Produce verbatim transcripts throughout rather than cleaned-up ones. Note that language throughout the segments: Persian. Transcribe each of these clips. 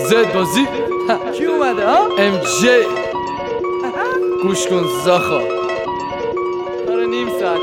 زد بازی کی اومده ها؟ ام جی گوش کن زاخا آره نیم ساعته.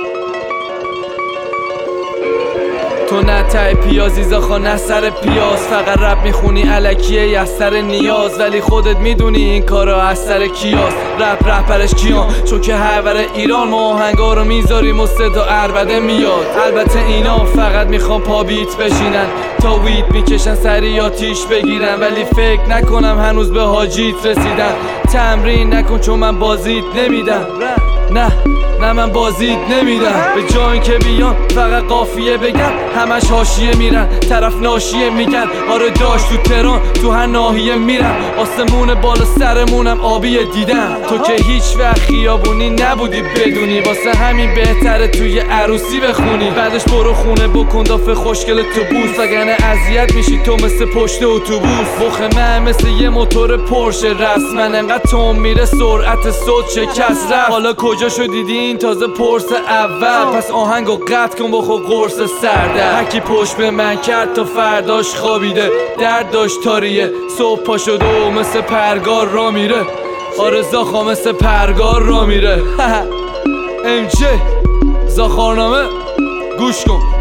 تو نه ته پیازی زاخا نه سر پیاز، فقط رب میخونی علکیه از سر نیاز، ولی خودت میدونی این کارا از سر کیاست. رب رهبرش کیان؟ چون که هرور ایران ما آهنگا رو میذاریم و صدا عربده میاد. البته اینا فقط میخوان پا بیت بشینن، تا وید میکشن سری آتیش بگیرن، ولی فکر نکنم هنوز به حاجیت رسیدن. تمرین نکن چون من بازیت نمیدم، نه نه من بازیت نمیدم. به جای که بیان فقط قافیه بگم همش حاشیه میرن، طرف ناشیه میگن آره داشت تو تهران تو هر ناحیه میرم. آسمون بالا سرمونم آبیه دیدم، تو که هیچ وقت خیابونی نبودی بدونی، واسه همین بهتره توی عروسی بخونی. بعدش برو خونه بکن دافه خوشگل تو بوس، وگرنه اذیت میشی تو مثل پشت اتوبوس. مخ من مثل یه موتور پرشه رسما، انقدر تون میره سرعت صوت شکست رفت. حالا کجا شو دیدی این تازه پرس اول، پس آهنگو قطع کن بخور قرص سرده. هکی پشت به من کرد تا فرداش خوابیده، درد داشت تاریه صبح پا شده و مثل پرگار را میره. آره زاخا مثل پرگار را میره. ام جی زاخارنامه گوش کن.